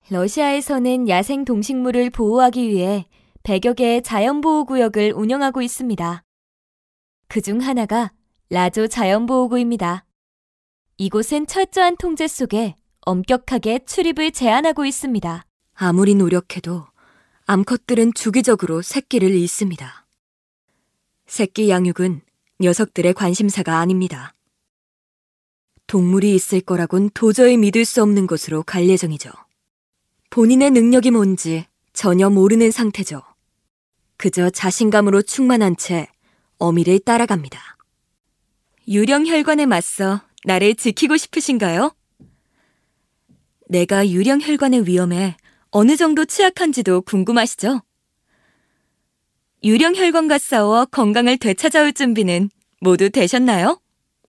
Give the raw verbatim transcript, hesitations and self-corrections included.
러시아에서는 야생 동식물을 보호하기 위해 백여 개의 자연보호구역을 운영하고 있습니다. 그중 하나가 라조 자연보호구입니다. 이곳은 철저한 통제 속에 엄격하게 출입을 제한하고 있습니다. 아무리 노력해도 암컷들은 주기적으로 새끼를 잃습니다. 새끼 양육은 녀석들의 관심사가 아닙니다. 동물이 있을 거라곤 도저히 믿을 수 없는 곳으로 갈 예정이죠. 본인의 능력이 뭔지 전혀 모르는 상태죠. 그저 자신감으로 충만한 채 어미를 따라갑니다. 유령혈관에 맞서 나를 지키고 싶으신가요? 내가 유령혈관의 위험에 어느 정도 취약한지도 궁금하시죠? 유령혈관과 싸워 건강을 되찾아올 준비는 모두 되셨나요?